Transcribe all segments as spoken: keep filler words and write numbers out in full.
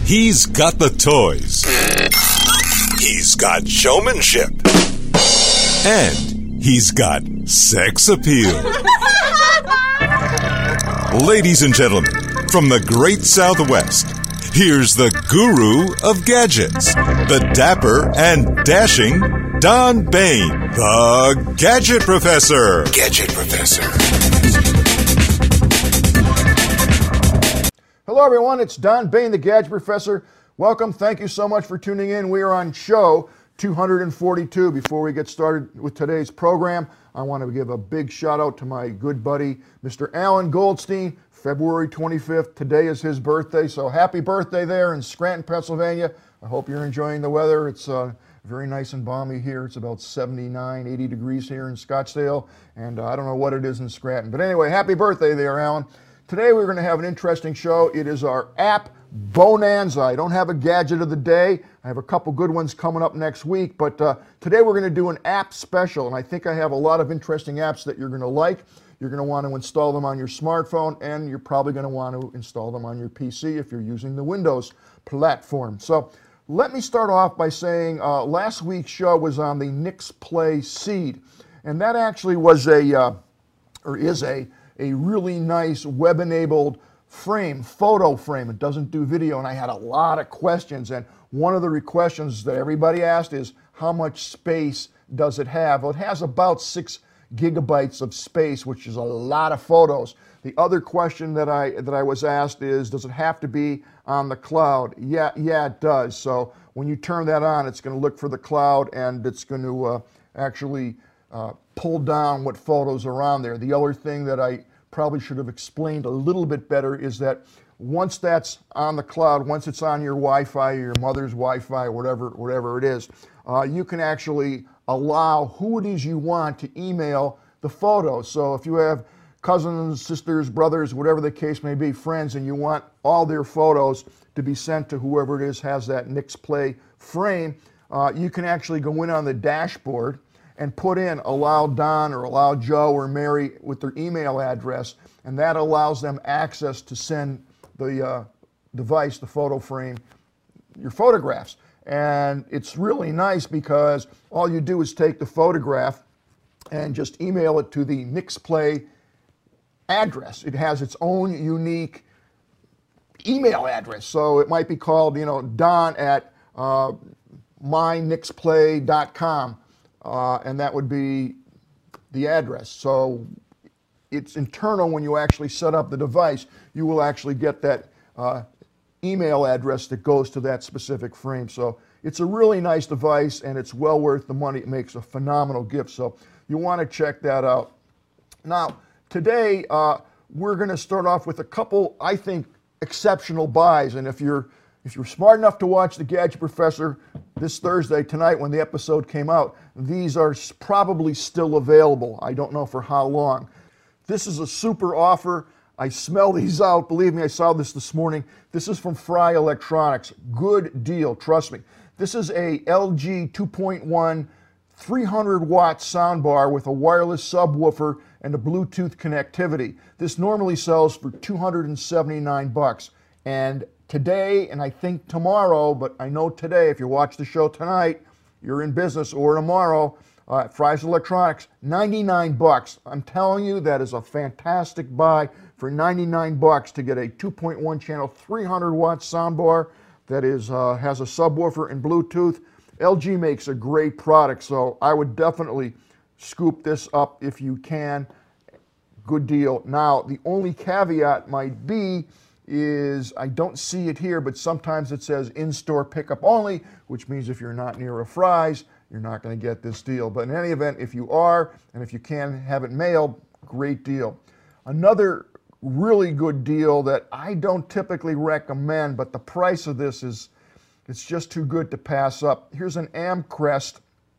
He's got the toys. He's got showmanship. And he's got sex appeal. Ladies and gentlemen, from the great Southwest, here's the guru of gadgets, the dapper and dashing Don Bain, the Gadget Professor. Gadget Professor. Hello, everyone. It's Don Bain, the Gadget Professor. Welcome. Thank you so much for tuning in. We are on show two hundred forty-two. Before we get started with today's program, I want to give a big shout out to my good buddy, Mister Alan Goldstein. February twenty-fifth. Today is his birthday, so happy birthday there in Scranton, Pennsylvania. I hope you're enjoying the weather. It's uh, very nice and balmy here. It's about seventy-nine, eighty degrees here in Scottsdale, and uh, I don't know what it is in Scranton. But anyway, happy birthday there, Alan. Today we're going to have an interesting show. It is our app bonanza. I don't have a gadget of the day. I have a couple good ones coming up next week, but uh, today we're going to do an app special, and I think I have a lot of interesting apps that you're going to like. You're going to want to install them on your smartphone, and you're probably going to want to install them on your P C if you're using the Windows platform. So let me start off by saying uh, last week's show was on the Nixplay Seed, and that actually was a, uh, or is a, a really nice web-enabled frame, photo frame. It doesn't do video, and I had a lot of questions, and one of the questions that everybody asked is, how much space does it have? Well, it has about six gigabytes of space, which is a lot of photos. The other question that I that I was asked is, does it have to be on the cloud? Yeah, yeah, it does. So when you turn that on, it's going to look for the cloud, and it's going to uh, actually uh, pull down what photos are on there. The other thing that I probably should have explained a little bit better is that once that's on the cloud, once it's on your Wi-Fi, your mother's Wi-Fi, whatever, whatever it is, uh, you can actually allow who it is you want to email the photos. So if you have cousins, sisters, brothers, whatever the case may be, friends, and you want all their photos to be sent to whoever it is has that Nixplay frame, uh, you can actually go in on the dashboard and put in allow Don or allow Joe or Mary with their email address, and that allows them access to send the uh, device, the photo frame, your photographs. And it's really nice because all you do is take the photograph and just email it to the Nixplay address. It has its own unique email address. So it might be called, you know, Don at uh, my nixplay dot com. Uh, and that would be the address. So it's internal. When you actually set up the device, you will actually get that uh, email address that goes to that specific frame. So it's a really nice device, and it's well worth the money. It makes a phenomenal gift. So you want to check that out. Now, today uh, we're going to start off with a couple, I think, exceptional buys. And if you're If you're smart enough to watch The Gadget Professor this Thursday, tonight, when the episode came out, these are probably still available. I don't know for how long. This is a super offer. I smell these out. Believe me, I saw this this morning. This is from Fry Electronics. Good deal, trust me. This is a L G two point one three hundred watt soundbar with a wireless subwoofer and a Bluetooth connectivity. This normally sells for two hundred seventy-nine bucks. And today, and I think tomorrow, but I know today, if you watch the show tonight, you're in business, or tomorrow, uh, at Fry's Electronics, ninety-nine bucks. I'm telling you, that is a fantastic buy for ninety-nine bucks to get a two point one channel, three hundred watt soundbar that is uh, has a subwoofer and Bluetooth. L G makes a great product, so I would definitely scoop this up if you can. Good deal. Now, the only caveat might be is, I don't see it here, but sometimes it says in-store pickup only, which means if you're not near a Fry's, you're not going to get this deal. But in any event, if you are, and if you can have it mailed, great deal. Another really good deal that I don't typically recommend, but the price of this is, it's just too good to pass up. Here's an Amcrest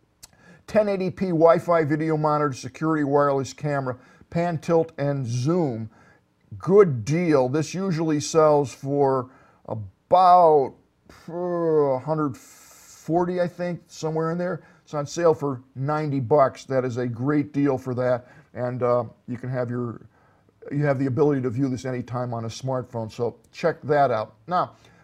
ten eighty p Wi-Fi video monitor, security wireless camera, pan, tilt, and zoom. Good deal. This usually sells for about uh, one hundred forty, I think, somewhere in there. It's on sale for ninety bucks. That is a great deal for that, and uh, you can have your you have the ability to view this anytime on a smartphone. So check that out. Now,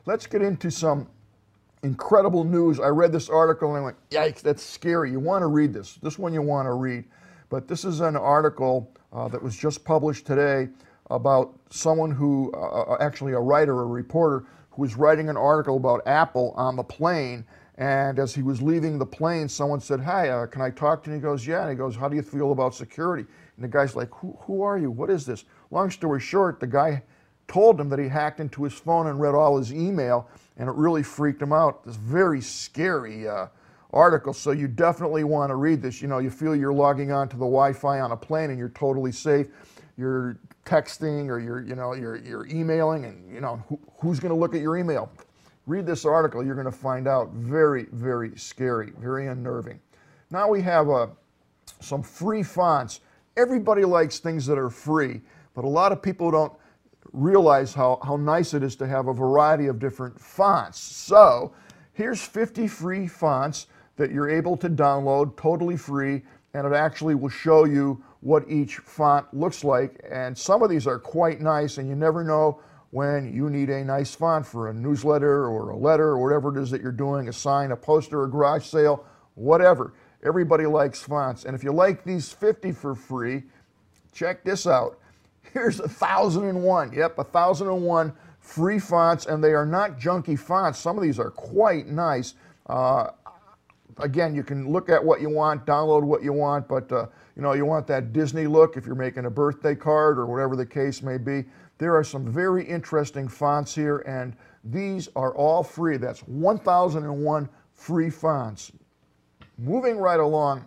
let's get into some incredible news. I read this article and I went, yikes, that's scary. You want to read this. This one you want to read. But this is an article uh, that was just published today about someone who, uh, actually a writer, a reporter, who was writing an article about Apple on the plane. And as he was leaving the plane, someone said, hi, uh, can I talk to you? And he goes, yeah. And he goes, how do you feel about security? And the guy's like, who, who are you? What is this? Long story short, the guy told him that he hacked into his phone and read all his email, and it really freaked him out. This very scary uh, article, so you definitely want to read this. You know, you feel you're logging on to the Wi-Fi on a plane and you're totally safe. You're texting or you're, you know, you're, you're emailing, and you know, who, who's going to look at your email? Read this article. You're going to find out. Very, very scary, very unnerving. Now we have uh, some free fonts. Everybody likes things that are free, but a lot of people don't realize how, how nice it is to have a variety of different fonts. So here's fifty free fonts that you're able to download totally free, and it actually will show you what each font looks like. And some of these are quite nice, and you never know when you need a nice font for a newsletter or a letter or whatever it is that you're doing, a sign, a poster, a garage sale, whatever. Everybody likes fonts. And if you like these fifty for free, check this out. Here's a thousand and one. Yep, a thousand and one free fonts, and they are not junky fonts. Some of these are quite nice. Uh, again, you can look at what you want, download what you want, but uh, you know, you want that Disney look if you're making a birthday card or whatever the case may be. There are some very interesting fonts here, and these are all free. That's one thousand and one free fonts. Moving right along,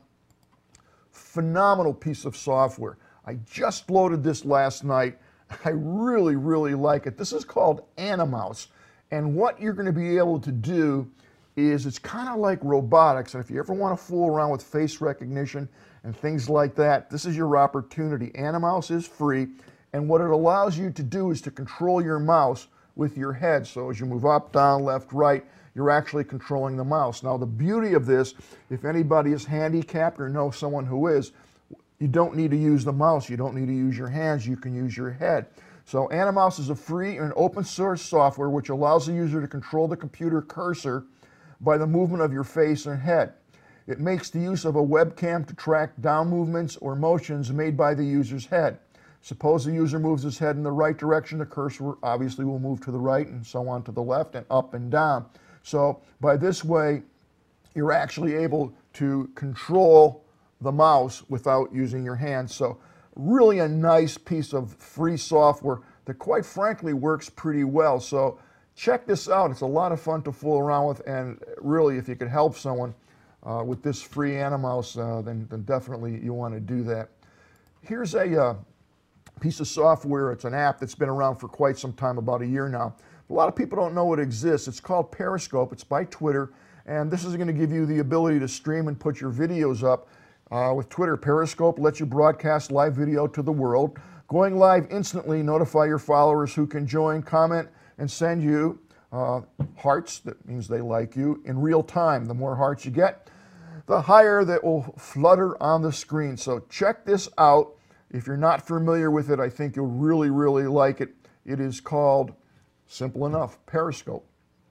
phenomenal piece of software. I just loaded this last night. I really, really like it. This is called Animouse. And what you're going to be able to do is, it's kind of like robotics. And if you ever want to fool around with face recognition and things like that, this is your opportunity. Animouse is free. And what it allows you to do is to control your mouse with your head. So as you move up, down, left, right, you're actually controlling the mouse. Now, the beauty of this, if anybody is handicapped or knows someone who is, you don't need to use the mouse. You don't need to use your hands. You can use your head. So Animouse is a free and open source software which allows the user to control the computer cursor by the movement of your face and head. It makes the use of a webcam to track down movements or motions made by the user's head. Suppose the user moves his head in the right direction, the cursor obviously will move to the right, and so on to the left, and up and down. So by this way, you're actually able to control the mouse without using your hands. So really a nice piece of free software that quite frankly works pretty well. So check this out. It's a lot of fun to fool around with, and really if you could help someone uh, with this free Animouse, uh, then, then definitely you want to do that. Here's a uh, piece of software. It's an app that's been around for quite some time, about a year now. A lot of people don't know it exists. It's called Periscope. It's by Twitter, and this is going to give you the ability to stream and put your videos up. Uh, with Twitter, Periscope lets you broadcast live video to the world. Going live instantly, notify your followers who can join, comment, and send you uh, hearts. That means they like you in real time. The more hearts you get, the higher that will flutter on the screen. So check this out. If you're not familiar with it, I think you'll really, really like it. It is called, simple enough, Periscope.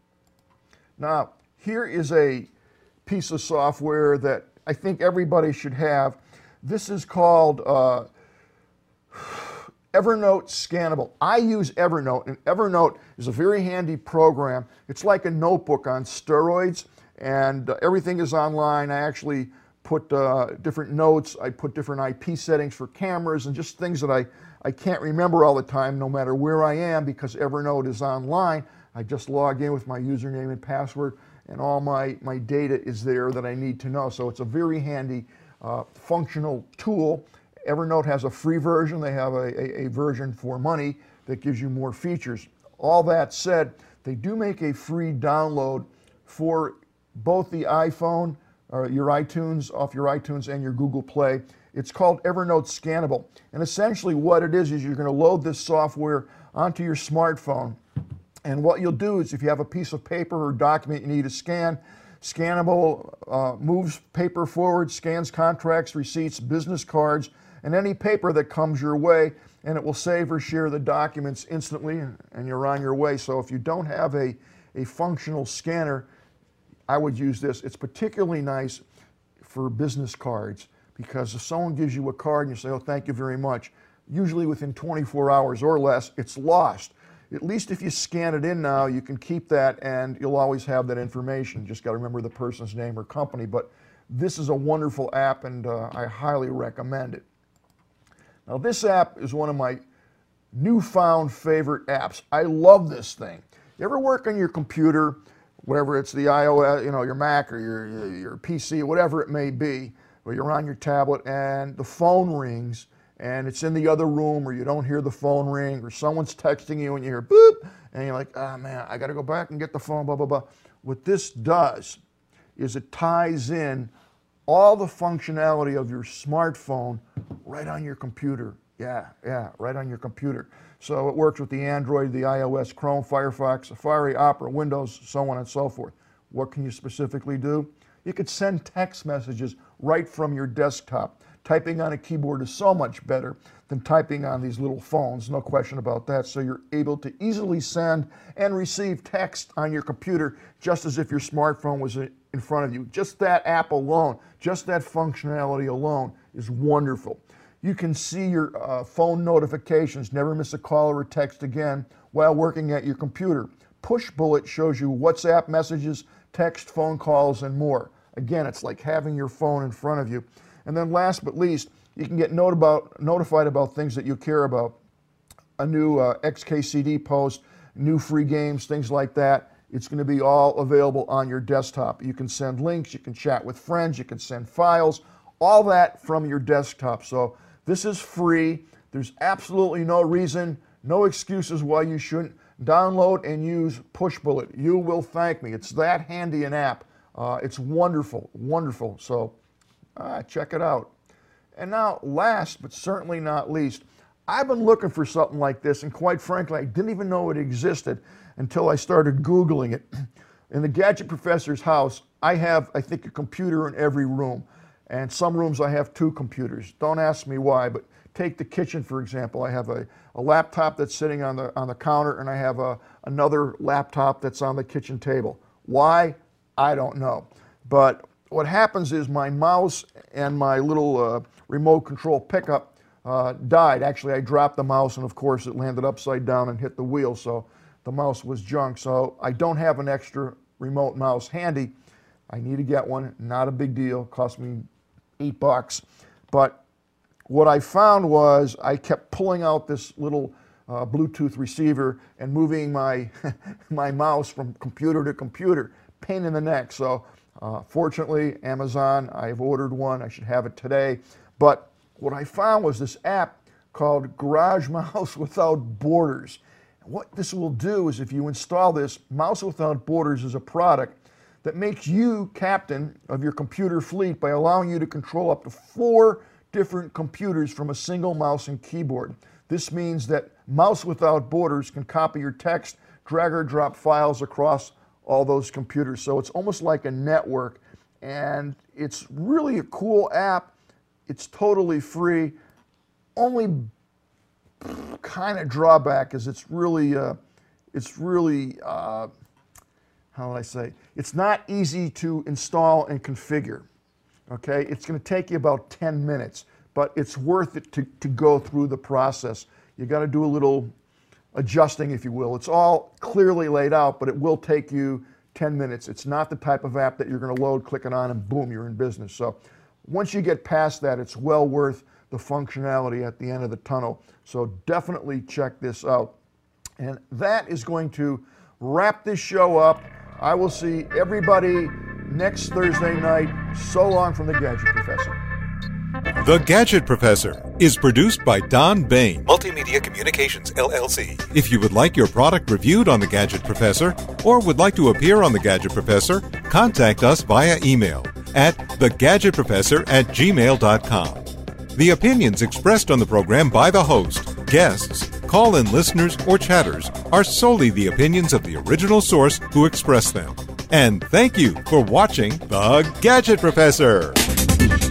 Now, here is a piece of software that I think everybody should have. This is called uh, Evernote Scannable. I use Evernote, and Evernote is a very handy program. It's like a notebook on steroids, and uh, everything is online. I actually put uh, different notes. I put different I P settings for cameras and just things that I, I can't remember all the time, no matter where I am, because Evernote is online. I just log in with my username and password, and all my, my data is there that I need to know. So it's a very handy, uh, functional tool. Evernote has a free version. They have a, a, a version for money that gives you more features. All that said, they do make a free download for both the iPhone, or your iTunes, off your iTunes and your Google Play. It's called Evernote Scannable. And essentially what it is, is you're going to load this software onto your smartphone. And what you'll do is, if you have a piece of paper or document you need to scan, Scannable uh, moves paper forward, scans contracts, receipts, business cards, and any paper that comes your way. and it will save or share the documents instantly, and you're on your way. So if you don't have a, a functional scanner, I would use this. It's particularly nice for business cards, because if someone gives you a card and you say, oh, thank you very much, usually within twenty-four hours or less, it's lost. At least if you scan it in now, you can keep that and you'll always have that information. Just got to remember the person's name or company. But this is a wonderful app, and uh, I highly recommend it. Now, this app is one of my newfound favorite apps. I love this thing. You ever work on your computer, whether it's the iOS, you know, your Mac or your, your P C, whatever it may be, or you're on your tablet and the phone rings and it's in the other room, or you don't hear the phone ring, or someone's texting you and you hear boop, and you're like, oh man, I got to go back and get the phone, blah, blah, blah. What this does is it ties in all the functionality of your smartphone right on your computer. Yeah, yeah, right on your computer. So it works with the Android, the iOS, Chrome, Firefox, Safari, Opera, Windows, so on and so forth. What can you specifically do? You could send text messages right from your desktop. Typing on a keyboard is so much better than typing on these little phones, no question about that. So you're able to easily send and receive text on your computer just as if your smartphone was in front of you. Just that app alone, just that functionality alone is wonderful. You can see your uh, phone notifications, never miss a call or a text again while working at your computer. Push Bullet shows you WhatsApp messages, text, phone calls, and more. Again, it's like having your phone in front of you. And then last but least, you can get note about, notified about things that you care about. A new uh, X K C D post, new free games, things like that. It's going to be all available on your desktop. You can send links, you can chat with friends, you can send files, all that from your desktop. So this is free. There's absolutely no reason, no excuses why you shouldn't download and use Push Bullet. You will thank me. It's that handy an app. Uh, it's wonderful, wonderful. So uh, check it out. And now, last but certainly not least, I've been looking for something like this, and quite frankly, I didn't even know it existed until I started Googling it. In the Gadget Professor's house, I have, I think, a computer in every room. And some rooms I have two computers. Don't ask me why, but take the kitchen, for example. I have a, a laptop that's sitting on the, on the counter, and I have a, another laptop that's on the kitchen table. Why? I don't know. But what happens is my mouse and my little uh, remote control pickup uh, died. Actually, I dropped the mouse, and of course it landed upside down and hit the wheel, so the mouse was junk. So I don't have an extra remote mouse handy. I need to get one. Not a big deal. Cost me eight bucks. But what I found was I kept pulling out this little uh, Bluetooth receiver and moving my my mouse from computer to computer. Pain in the neck. So uh, fortunately, Amazon, I've ordered one. I should have it today. But what I found was this app called Garage Mouse Without Borders. And what this will do is, if you install this, Mouse Without Borders is a product that makes you captain of your computer fleet by allowing you to control up to four different computers from a single mouse and keyboard. This means that Mouse Without Borders can copy your text, drag or drop files across all those computers. So it's almost like a network, and it's really a cool app. It's totally free. Only kind of drawback is it's really, uh, it's really, uh, how would I say? It's not easy to install and configure. Okay, it's going to take you about ten minutes, but it's worth it to, to go through the process. You got to do a little adjusting, if you will. It's all clearly laid out, but it will take you ten minutes. It's not the type of app that you're going to load, click it on, and boom, you're in business. So once you get past that, it's well worth the functionality at the end of the tunnel. So definitely check this out. And that is going to wrap this show up. I will see everybody next Thursday night. So long from the Gadget Professor. The Gadget Professor is produced by Don Bain, Multimedia Communications, L L C. If you would like your product reviewed on The Gadget Professor or would like to appear on The Gadget Professor, contact us via email at the gadget professor at gmail dot com. The opinions expressed on the program by the host, guests, call-in listeners, or chatters are solely the opinions of the original source who expressed them. And thank you for watching The Gadget Professor.